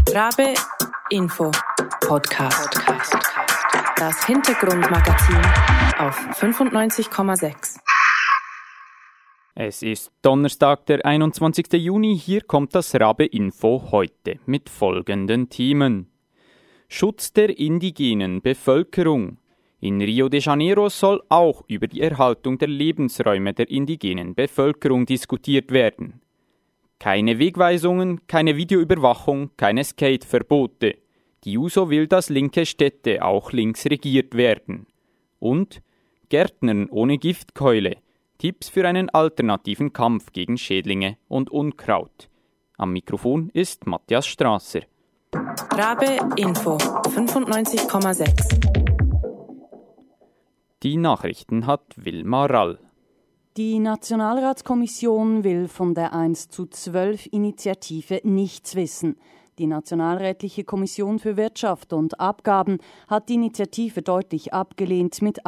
Rabe Info Podcast. Das Hintergrundmagazin auf 95,6. Es ist Donnerstag, der 21. Juni. Hier kommt das Rabe Info heute mit folgenden Themen. Schutz der indigenen Bevölkerung. In Rio de Janeiro soll auch über die Erhaltung der Lebensräume der indigenen Bevölkerung diskutiert werden. Keine Wegweisungen, keine Videoüberwachung, keine Skateverbote. Die JUSO will, dass linke Städte auch links regiert werden. Und Gärtnern ohne Giftkeule. Tipps für einen alternativen Kampf gegen Schädlinge und Unkraut. Am Mikrofon ist Matthias Strasser. Rabe Info 95,6. Die Nachrichten hat Wilma Rall. Die Nationalratskommission will von der 1:12-Initiative nichts wissen. Die Nationalrätliche Kommission für Wirtschaft und Abgaben hat die Initiative deutlich abgelehnt mit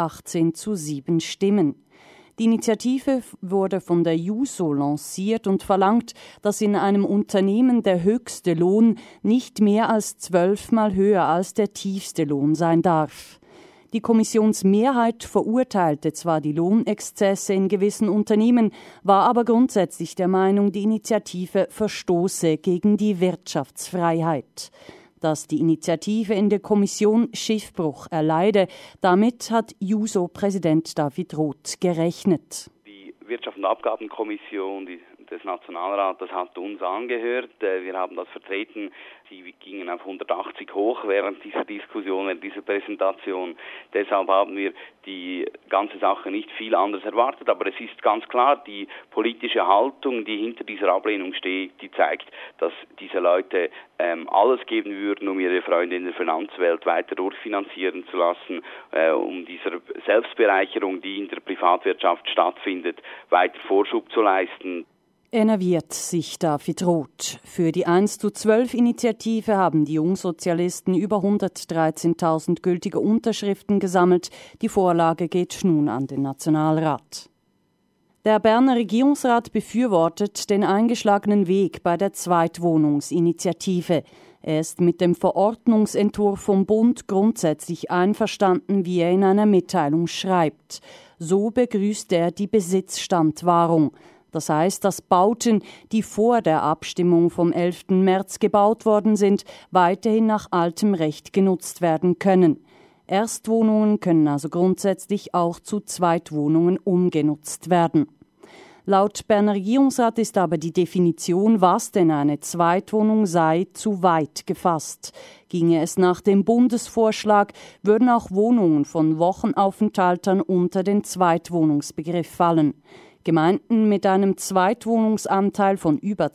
18:7 Stimmen. Die Initiative wurde von der JUSO lanciert und verlangt, dass in einem Unternehmen der höchste Lohn nicht mehr als 12-mal höher als der tiefste Lohn sein darf. Die Kommissionsmehrheit verurteilte zwar die Lohnexzesse in gewissen Unternehmen, war aber grundsätzlich der Meinung, die Initiative verstoße gegen die Wirtschaftsfreiheit. Dass die Initiative in der Kommission Schiffbruch erleide, damit hat JUSO-Präsident David Roth gerechnet. Die Wirtschafts- und Abgabenkommission des Nationalrates hat uns angehört. Wir haben das vertreten. Sie gingen auf 180 hoch während dieser Diskussion, während dieser Präsentation. Deshalb haben wir die ganze Sache nicht viel anders erwartet. Aber es ist ganz klar, die politische Haltung, die hinter dieser Ablehnung steht, die zeigt, dass diese Leute alles geben würden, um ihre Freunde in der Finanzwelt weiter durchfinanzieren zu lassen, um dieser Selbstbereicherung, die in der Privatwirtschaft stattfindet, weiter Vorschub zu leisten. Enerviert sich David Roth. Für die 1:12-Initiative haben die Jungsozialisten über 113.000 gültige Unterschriften gesammelt. Die Vorlage geht nun an den Nationalrat. Der Berner Regierungsrat befürwortet den eingeschlagenen Weg bei der Zweitwohnungsinitiative. Er ist mit dem Verordnungsentwurf vom Bund grundsätzlich einverstanden, wie er in einer Mitteilung schreibt. So begrüßt er die Besitzstandwahrung. Das heißt, dass Bauten, die vor der Abstimmung vom 11. März gebaut worden sind, weiterhin nach altem Recht genutzt werden können. Erstwohnungen können also grundsätzlich auch zu Zweitwohnungen umgenutzt werden. Laut Berner Regierungsrat ist aber die Definition, was denn eine Zweitwohnung sei, zu weit gefasst. Ginge es nach dem Bundesvorschlag, würden auch Wohnungen von Wochenaufenthaltern unter den Zweitwohnungsbegriff fallen. Gemeinden mit einem Zweitwohnungsanteil von über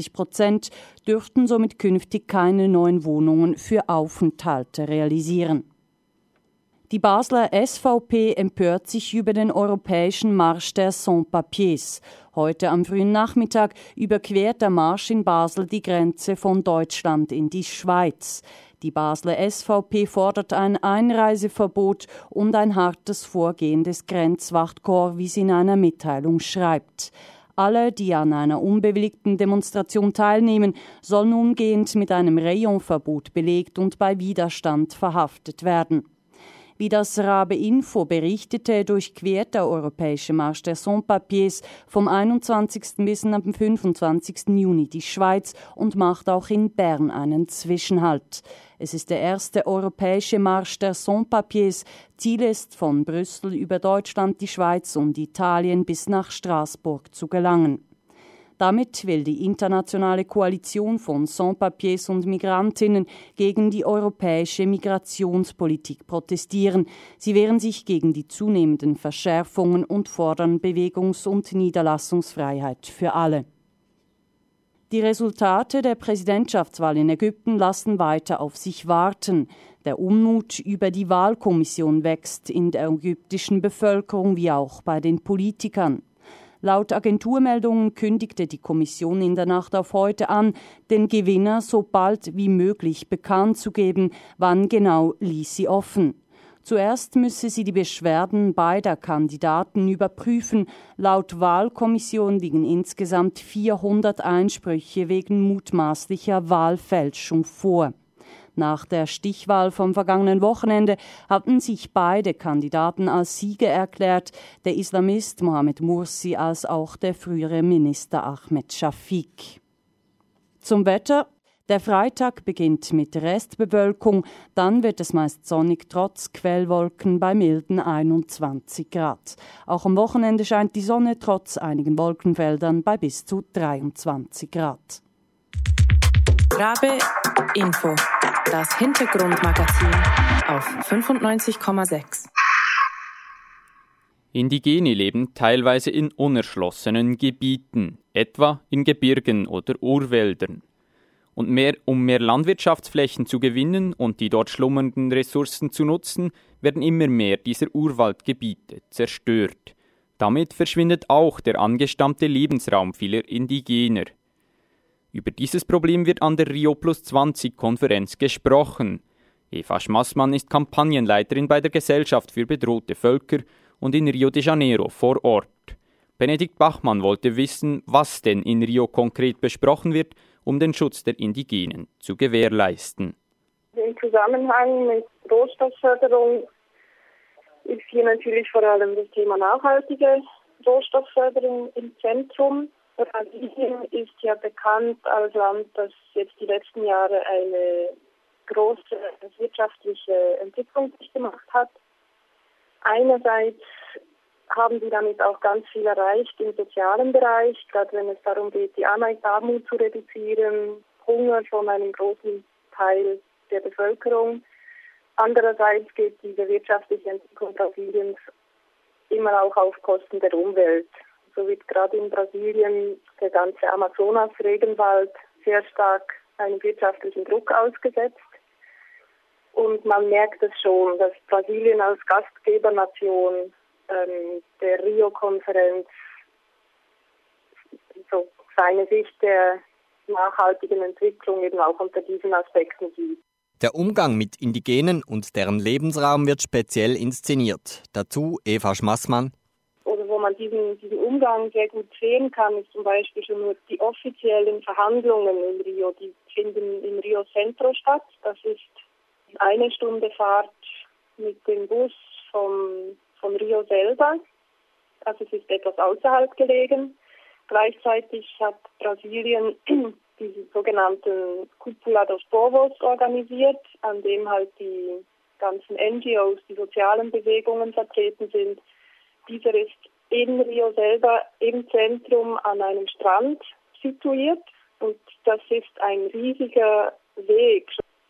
20% dürften somit künftig keine neuen Wohnungen für Aufenthalte realisieren. Die Basler SVP empört sich über den europäischen Marsch der Sans-Papiers. Heute am frühen Nachmittag überquert der Marsch in Basel die Grenze von Deutschland in die Schweiz. Die Basler SVP fordert ein Einreiseverbot und ein hartes Vorgehen des Grenzwachtkorps, wie sie in einer Mitteilung schreibt. Alle, die an einer unbewilligten Demonstration teilnehmen, sollen umgehend mit einem Rayonverbot belegt und bei Widerstand verhaftet werden. Wie das Rabe Info berichtete, durchquert der europäische Marsch der Sans-Papiers vom 21. bis am 25. Juni die Schweiz und macht auch in Bern einen Zwischenhalt. Es ist der erste europäische Marsch der Sans-Papiers. Ziel ist, von Brüssel über Deutschland, die Schweiz und Italien bis nach Straßburg zu gelangen. Damit will die internationale Koalition von Sans-Papiers und Migrantinnen gegen die europäische Migrationspolitik protestieren. Sie wehren sich gegen die zunehmenden Verschärfungen und fordern Bewegungs- und Niederlassungsfreiheit für alle. Die Resultate der Präsidentschaftswahl in Ägypten lassen weiter auf sich warten. Der Unmut über die Wahlkommission wächst in der ägyptischen Bevölkerung wie auch bei den Politikern. Laut Agenturmeldungen kündigte die Kommission in der Nacht auf heute an, den Gewinner so bald wie möglich bekannt zu geben. Wann genau, ließ sie offen. Zuerst müsse sie die Beschwerden beider Kandidaten überprüfen. Laut Wahlkommission liegen insgesamt 400 Einsprüche wegen mutmaßlicher Wahlfälschung vor. Nach der Stichwahl vom vergangenen Wochenende hatten sich beide Kandidaten als Sieger erklärt, der Islamist Mohamed Mursi als auch der frühere Minister Ahmed Shafik. Zum Wetter. Der Freitag beginnt mit Restbewölkung, dann wird es meist sonnig trotz Quellwolken bei milden 21 Grad. Auch am Wochenende scheint die Sonne trotz einigen Wolkenfeldern bei bis zu 23 Grad. Rabe Info. Das Hintergrundmagazin auf 95,6. Indigene leben teilweise in unerschlossenen Gebieten, etwa in Gebirgen oder Urwäldern. Und um mehr Landwirtschaftsflächen zu gewinnen und die dort schlummernden Ressourcen zu nutzen, werden immer mehr dieser Urwaldgebiete zerstört. Damit verschwindet auch der angestammte Lebensraum vieler Indigener. Über dieses Problem wird an der Rio+20-Konferenz gesprochen. Eva Schmassmann ist Kampagnenleiterin bei der Gesellschaft für bedrohte Völker und in Rio de Janeiro vor Ort. Benedikt Bachmann wollte wissen, was denn in Rio konkret besprochen wird, um den Schutz der Indigenen zu gewährleisten. Im Zusammenhang mit Rohstoffförderung ist hier natürlich vor allem das Thema nachhaltige Rohstoffförderung im Zentrum. Brasilien ist ja bekannt als Land, das jetzt die letzten Jahre eine große wirtschaftliche Entwicklung gemacht hat. Einerseits haben sie damit auch ganz viel erreicht im sozialen Bereich, gerade wenn es darum geht, die Armut zu reduzieren, Hunger von einem großen Teil der Bevölkerung. Andererseits geht diese wirtschaftliche Entwicklung Brasiliens immer auch auf Kosten der Umwelt. So wird gerade in Brasilien der ganze Amazonas-Regenwald sehr stark einem wirtschaftlichen Druck ausgesetzt. Und man merkt es schon, dass Brasilien als Gastgebernation der Rio-Konferenz so seine Sicht der nachhaltigen Entwicklung eben auch unter diesen Aspekten sieht. Der Umgang mit Indigenen und deren Lebensraum wird speziell inszeniert. Dazu Eva Schmassmann. Oder wo man diesen Umgang sehr gut sehen kann, ist zum Beispiel schon nur die offiziellen Verhandlungen in Rio. Die finden im Rio Centro statt. Das ist 1 Stunde Fahrt mit dem Bus vom Rio selber. Also es ist etwas außerhalb gelegen. Gleichzeitig hat Brasilien diesen sogenannten Cúpula dos Povos organisiert, an dem halt die ganzen NGOs, die sozialen Bewegungen vertreten sind. Dieser ist in Rio selber im Zentrum an einem Strand situiert und das ist ein riesiger Weg.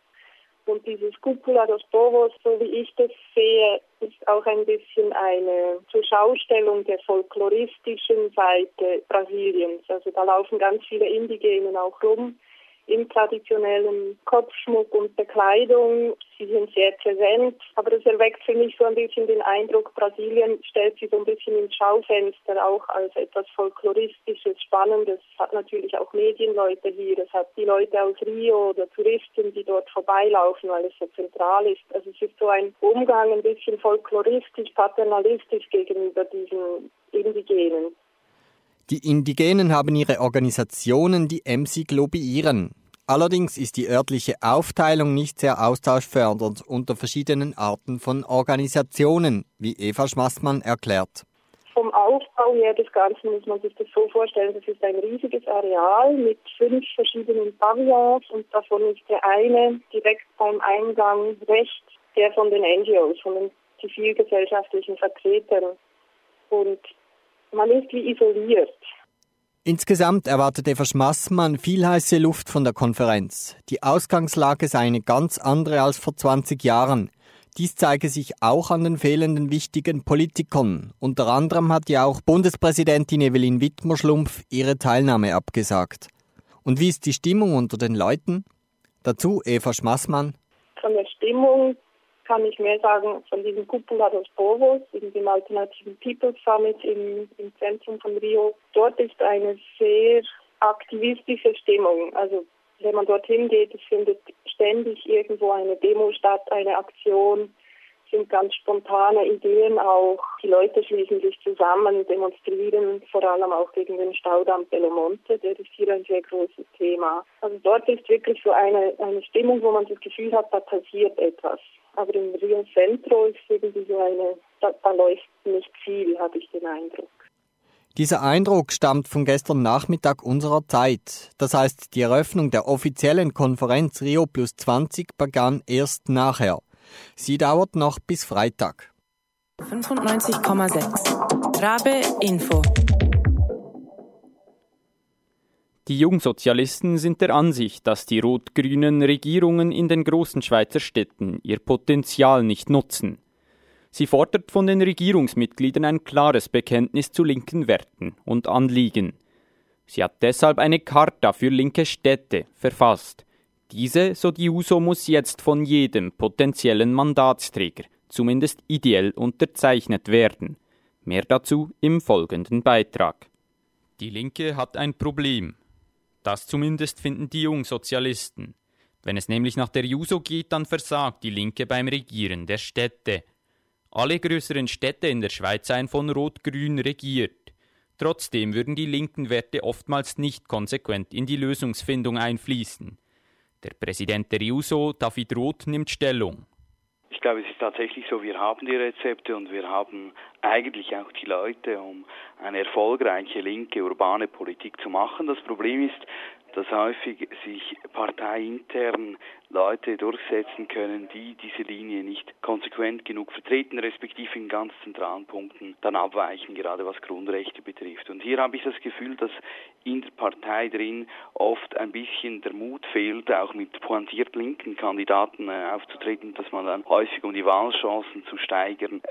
Und dieses Cúpula dos Povos, so wie ich das sehe, ist auch ein bisschen eine Zurschaustellung der folkloristischen Seite Brasiliens. Also da laufen ganz viele Indigenen auch rum im traditionellen Kopfschmuck und Bekleidung. Sie sind sehr präsent, aber das erweckt für mich so ein bisschen den Eindruck, Brasilien stellt sie so ein bisschen ins Schaufenster, auch als etwas Folkloristisches, Spannendes. Es hat natürlich auch Medienleute hier, es hat die Leute aus Rio oder Touristen, die dort vorbeilaufen, weil es so zentral ist. Also es ist so ein Umgang ein bisschen folkloristisch, paternalistisch gegenüber diesen Indigenen. Die Indigenen haben ihre Organisationen, die emsig lobbyieren. Allerdings ist die örtliche Aufteilung nicht sehr austauschfördernd unter verschiedenen Arten von Organisationen, wie Eva Schmassmann erklärt. Vom Aufbau her des Ganzen muss man sich das so vorstellen, das ist ein riesiges Areal mit 5 verschiedenen Pavillons und davon ist der eine direkt beim Eingang rechts, der von den NGOs, von den zivilgesellschaftlichen Vertretern. Und man ist wie isoliert. Insgesamt erwartet Eva Schmassmann viel heiße Luft von der Konferenz. Die Ausgangslage sei eine ganz andere als vor 20 Jahren. Dies zeige sich auch an den fehlenden wichtigen Politikern. Unter anderem hat ja auch Bundespräsidentin Evelyn Wittmer-Schlumpf ihre Teilnahme abgesagt. Und wie ist die Stimmung unter den Leuten? Dazu Eva Schmassmann. Von der Stimmung kann ich mehr sagen, von diesem Cúpula dos Povos, dem alternativen People's Summit im Zentrum von Rio. Dort ist eine sehr aktivistische Stimmung. Also wenn man dorthin geht, es findet ständig irgendwo eine Demo statt, eine Aktion. sind ganz spontane Ideen auch. Die Leute schließen sich zusammen, demonstrieren vor allem auch gegen den Staudamm Pelomonte, der ist hier ein sehr großes Thema. Also dort ist wirklich so eine Stimmung, wo man das Gefühl hat, da passiert etwas. Aber im Rio Centro ist irgendwie so da läuft nicht viel, habe ich den Eindruck. Dieser Eindruck stammt von gestern Nachmittag unserer Zeit. Das heißt, die Eröffnung der offiziellen Konferenz Rio+20 begann erst nachher. Sie dauert noch bis Freitag. 95,6 Rabe Info. Die Jungsozialisten sind der Ansicht, dass die rot-grünen Regierungen in den großen Schweizer Städten ihr Potenzial nicht nutzen. Sie fordert von den Regierungsmitgliedern ein klares Bekenntnis zu linken Werten und Anliegen. Sie hat deshalb eine Charta für linke Städte verfasst. Diese, so die JUSO, muss jetzt von jedem potenziellen Mandatsträger, zumindest ideell, unterzeichnet werden. Mehr dazu im folgenden Beitrag. Die Linke hat ein Problem. Das zumindest finden die Jungsozialisten. Wenn es nämlich nach der JUSO geht, dann versagt die Linke beim Regieren der Städte. Alle größeren Städte in der Schweiz seien von Rot-Grün regiert. Trotzdem würden die linken Werte oftmals nicht konsequent in die Lösungsfindung einfließen. Der Präsident der JUSO, David Roth, nimmt Stellung. Ich glaube, es ist tatsächlich so, wir haben die Rezepte und wir haben eigentlich auch die Leute, um eine erfolgreiche linke urbane Politik zu machen. Das Problem ist, dass häufig sich parteiintern Leute durchsetzen können, die diese Linie nicht konsequent genug vertreten, respektive in ganz zentralen Punkten dann abweichen, gerade was Grundrechte betrifft. Und hier habe ich das Gefühl, dass in der Partei drin oft ein bisschen der Mut fehlt, auch mit pointiert linken Kandidaten aufzutreten, dass man dann häufig, um die Wahlchancen zu steigern,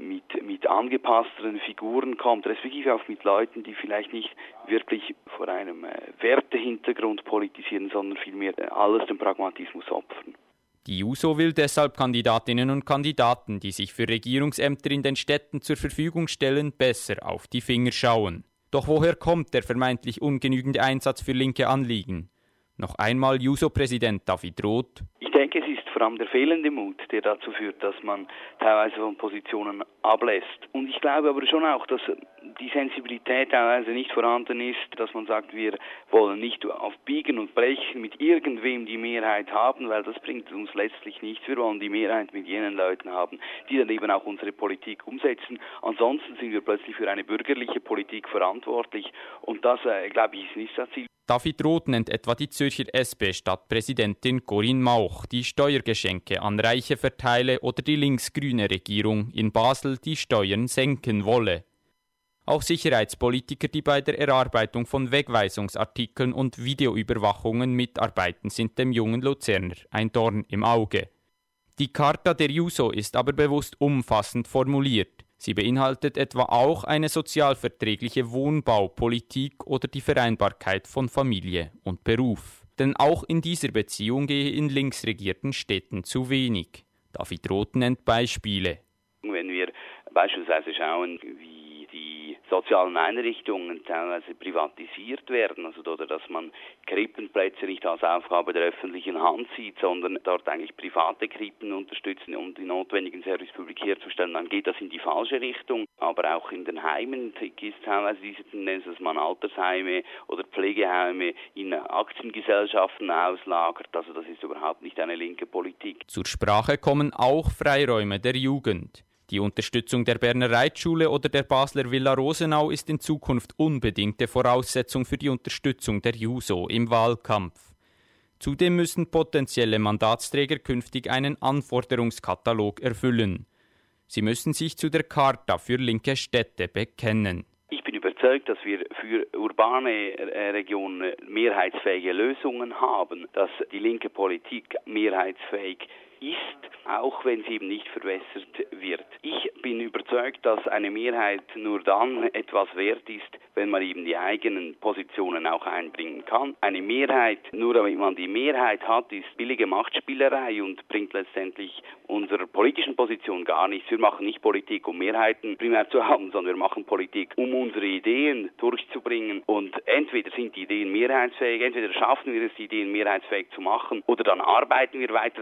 mit angepassteren Figuren kommt, respektive auch mit Leuten, die vielleicht nicht wirklich vor einem Wertehintergrund politisieren, sondern vielmehr alles dem Pragmatismus opfern. Die JUSO will deshalb Kandidatinnen und Kandidaten, die sich für Regierungsämter in den Städten zur Verfügung stellen, besser auf die Finger schauen. Doch woher kommt der vermeintlich ungenügende Einsatz für linke Anliegen? Noch einmal JUSO-Präsident David Roth. Ich denke, es ist vor allem der fehlende Mut, der dazu führt, dass man teilweise von Positionen ablässt. Und ich glaube aber schon auch, dass die Sensibilität teilweise nicht vorhanden ist, dass man sagt, wir wollen nicht auf Biegen und Brechen mit irgendwem die Mehrheit haben, weil das bringt uns letztlich nichts. Wir wollen die Mehrheit mit jenen Leuten haben, die dann eben auch unsere Politik umsetzen. Ansonsten sind wir plötzlich für eine bürgerliche Politik verantwortlich und das, glaube ich, ist nicht das Ziel. David Roth nennt etwa die Zürcher SP-Stadtpräsidentin Corinne Mauch, die Steuergeschenke an Reiche verteile, oder die linksgrüne Regierung in Basel, die Steuern senken wolle. Auch Sicherheitspolitiker, die bei der Erarbeitung von Wegweisungsartikeln und Videoüberwachungen mitarbeiten, sind dem jungen Luzerner ein Dorn im Auge. Die Charta der JUSO ist aber bewusst umfassend formuliert. Sie beinhaltet etwa auch eine sozialverträgliche Wohnbaupolitik oder die Vereinbarkeit von Familie und Beruf. Denn auch in dieser Beziehung gehe in linksregierten Städten zu wenig. David Roth nennt Beispiele. Wenn wir beispielsweise schauen, wie die sozialen Einrichtungen teilweise privatisiert werden, also oder dass man Krippenplätze nicht als Aufgabe der öffentlichen Hand sieht, sondern dort eigentlich private Krippen unterstützen, um die notwendigen Service public herzustellen, dann geht das in die falsche Richtung. Aber auch in den Heimen ist teilweise diese Tendenz, dass man Altersheime oder Pflegeheime in Aktiengesellschaften auslagert. Also das ist überhaupt nicht eine linke Politik. Zur Sprache kommen auch Freiräume der Jugend. Die Unterstützung der Berner Reitschule oder der Basler Villa Rosenau ist in Zukunft unbedingte Voraussetzung für die Unterstützung der JUSO im Wahlkampf. Zudem müssen potenzielle Mandatsträger künftig einen Anforderungskatalog erfüllen. Sie müssen sich zu der Charta für linke Städte bekennen. Ich bin überzeugt, dass wir für urbane Regionen mehrheitsfähige Lösungen haben, dass die linke Politik mehrheitsfähig ist, auch wenn sie eben nicht verwässert wird. Ich bin überzeugt, dass eine Mehrheit nur dann etwas wert ist, wenn man eben die eigenen Positionen auch einbringen kann. Eine Mehrheit, nur damit man die Mehrheit hat, ist billige Machtspielerei und bringt letztendlich unserer politischen Position gar nichts. Wir machen nicht Politik, um Mehrheiten primär zu haben, sondern wir machen Politik, um unsere Ideen durchzubringen. Und entweder sind die Ideen mehrheitsfähig, entweder schaffen wir es, die Ideen mehrheitsfähig zu machen, oder dann arbeiten wir weiter daran.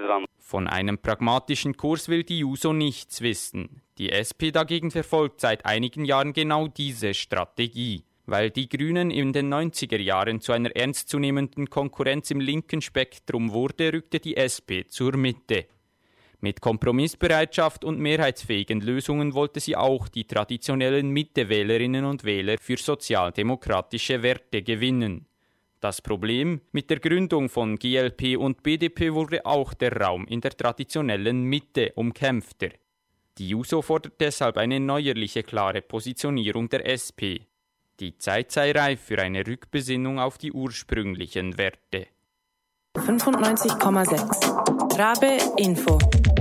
Von einem pragmatischen Kurs will die JUSO nichts wissen. Die SP dagegen verfolgt seit einigen Jahren genau diese Strategie. Weil die Grünen in den 90er Jahren zu einer ernstzunehmenden Konkurrenz im linken Spektrum wurde, rückte die SP zur Mitte. Mit Kompromissbereitschaft und mehrheitsfähigen Lösungen wollte sie auch die traditionellen Mitte-Wählerinnen und Wähler für sozialdemokratische Werte gewinnen. Das Problem: Mit der Gründung von GLP und BDP wurde auch der Raum in der traditionellen Mitte umkämpfter. Die JUSO fordert deshalb eine neuerliche, klare Positionierung der SP. Die Zeit sei reif für eine Rückbesinnung auf die ursprünglichen Werte. 95,6 Rabe Info.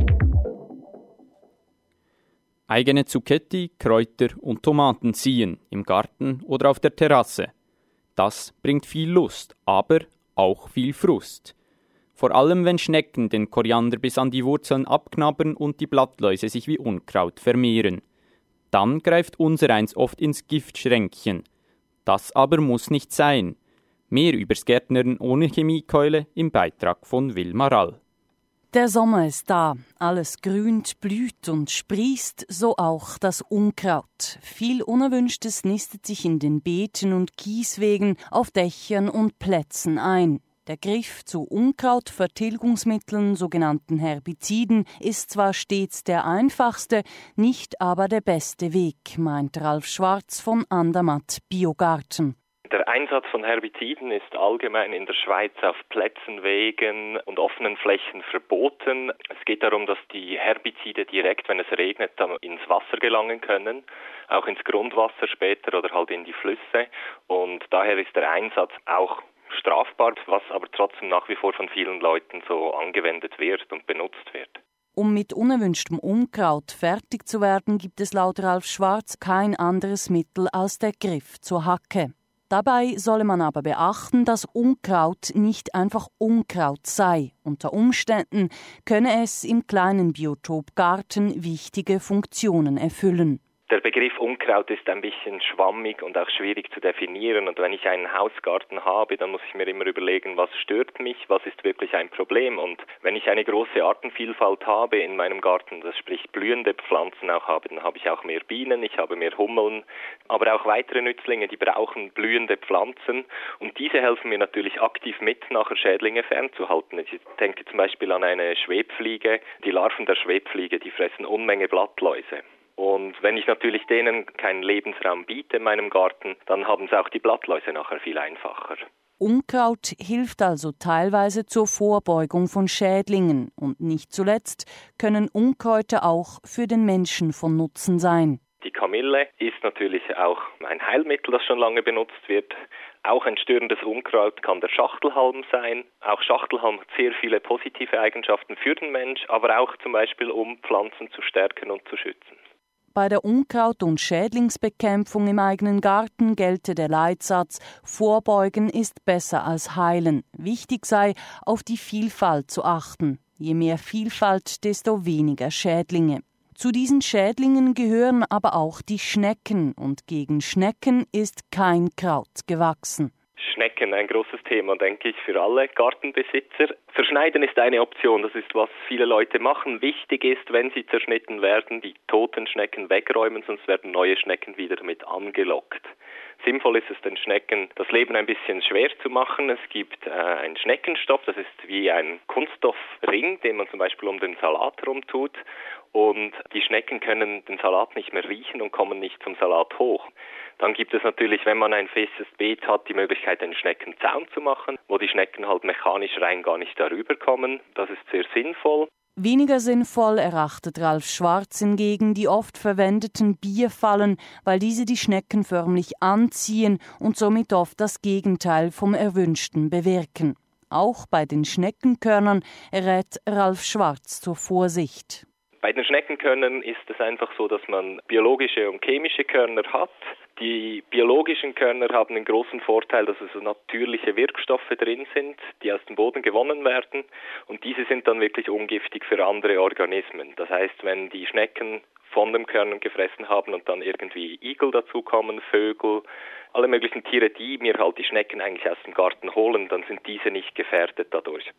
Eigene Zucchetti, Kräuter und Tomaten ziehen, im Garten oder auf der Terrasse. Das bringt viel Lust, aber auch viel Frust. Vor allem, wenn Schnecken den Koriander bis an die Wurzeln abknabbern und die Blattläuse sich wie Unkraut vermehren. Dann greift unsereins oft ins Giftschränkchen. Das aber muss nicht sein. Mehr übers Gärtnern ohne Chemiekeule im Beitrag von Wilma Rall. Der Sommer ist da, alles grünt, blüht und sprießt, so auch das Unkraut. Viel Unerwünschtes nistet sich in den Beeten und Kieswegen, auf Dächern und Plätzen ein. Der Griff zu Unkrautvertilgungsmitteln, sogenannten Herbiziden, ist zwar stets der einfachste, nicht aber der beste Weg, meint Ralf Schwarz von Andermatt Biogarten. Der Einsatz von Herbiziden ist allgemein in der Schweiz auf Plätzen, Wegen und offenen Flächen verboten. Es geht darum, dass die Herbizide direkt, wenn es regnet, ins Wasser gelangen können, auch ins Grundwasser später oder halt in die Flüsse. Und daher ist der Einsatz auch strafbar, was aber trotzdem nach wie vor von vielen Leuten so angewendet wird und benutzt wird. Um mit unerwünschtem Unkraut fertig zu werden, gibt es laut Ralf Schwarz kein anderes Mittel als der Griff zur Hacke. Dabei solle man aber beachten, dass Unkraut nicht einfach Unkraut sei. Unter Umständen könne es im kleinen Biotopgarten wichtige Funktionen erfüllen. Der Begriff Unkraut ist ein bisschen schwammig und auch schwierig zu definieren. Und wenn ich einen Hausgarten habe, dann muss ich mir immer überlegen, was stört mich, was ist wirklich ein Problem. Und wenn ich eine große Artenvielfalt habe in meinem Garten, das sprich blühende Pflanzen auch habe, dann habe ich auch mehr Bienen, ich habe mehr Hummeln, aber auch weitere Nützlinge, die brauchen blühende Pflanzen. Und diese helfen mir natürlich aktiv mit, nachher Schädlinge fernzuhalten. Ich denke zum Beispiel an eine Schwebfliege. Die Larven der Schwebfliege, die fressen Unmenge Blattläuse. Und wenn ich natürlich denen keinen Lebensraum biete in meinem Garten, dann haben es auch die Blattläuse nachher viel einfacher. Unkraut hilft also teilweise zur Vorbeugung von Schädlingen. Und nicht zuletzt können Unkräuter auch für den Menschen von Nutzen sein. Die Kamille ist natürlich auch ein Heilmittel, das schon lange benutzt wird. Auch ein störendes Unkraut kann der Schachtelhalm sein. Auch Schachtelhalm hat sehr viele positive Eigenschaften für den Mensch, aber auch zum Beispiel, um Pflanzen zu stärken und zu schützen. Bei der Unkraut- und Schädlingsbekämpfung im eigenen Garten gelte der Leitsatz: Vorbeugen ist besser als heilen. Wichtig sei, auf die Vielfalt zu achten. Je mehr Vielfalt, desto weniger Schädlinge. Zu diesen Schädlingen gehören aber auch die Schnecken, und gegen Schnecken ist kein Kraut gewachsen. Schnecken, ein großes Thema, denke ich, für alle Gartenbesitzer. Zerschneiden ist eine Option, das ist, was viele Leute machen. Wichtig ist, wenn sie zerschnitten werden, die toten Schnecken wegräumen, sonst werden neue Schnecken wieder mit angelockt. Sinnvoll ist es, den Schnecken das Leben ein bisschen schwer zu machen. Es gibt einen Schneckenstoff, das ist wie ein Kunststoffring, den man zum Beispiel um den Salat herumtut. Und die Schnecken können den Salat nicht mehr riechen und kommen nicht zum Salat hoch. Dann gibt es natürlich, wenn man ein festes Beet hat, die Möglichkeit, einen Schneckenzaun zu machen, wo die Schnecken halt mechanisch rein gar nicht darüber kommen. Das ist sehr sinnvoll. Weniger sinnvoll erachtet Ralf Schwarz hingegen die oft verwendeten Bierfallen, weil diese die Schnecken förmlich anziehen und somit oft das Gegenteil vom Erwünschten bewirken. Auch bei den Schneckenkörnern rät Ralf Schwarz zur Vorsicht. Bei den Schneckenkörnern ist es einfach so, dass man biologische und chemische Körner hat. Die biologischen Körner haben den großen Vorteil, dass es natürliche Wirkstoffe drin sind, die aus dem Boden gewonnen werden. Und diese sind dann wirklich ungiftig für andere Organismen. Das heißt, wenn die Schnecken von den Körnern gefressen haben und dann irgendwie Igel dazukommen, Vögel, alle möglichen Tiere, die mir halt die Schnecken eigentlich aus dem Garten holen, dann sind diese nicht gefährdet dadurch.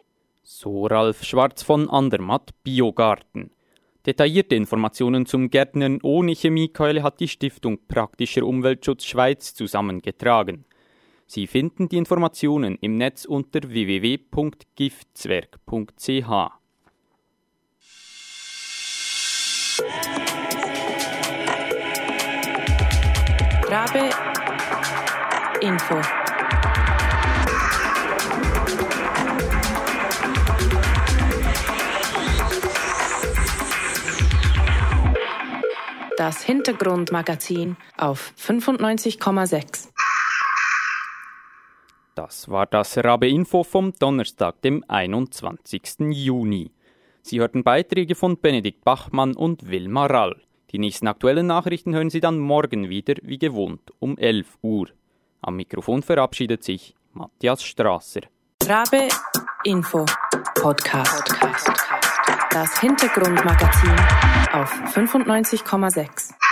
So Ralf Schwarz von Andermatt Biogarten. Detaillierte Informationen zum Gärtnern ohne Chemiekeule hat die Stiftung Praktischer Umweltschutz Schweiz zusammengetragen. Sie finden die Informationen im Netz unter www.giftzwerg.ch. Rabe Info. Das Hintergrundmagazin auf 95,6. Das war das Rabe Info vom Donnerstag, dem 21. Juni. Sie hörten Beiträge von Benedikt Bachmann und Wilma Rall. Die nächsten aktuellen Nachrichten hören Sie dann morgen wieder, wie gewohnt, um 11 Uhr. Am Mikrofon verabschiedet sich Matthias Strasser. Rabe Info Podcast. Das Hintergrundmagazin auf 95,6.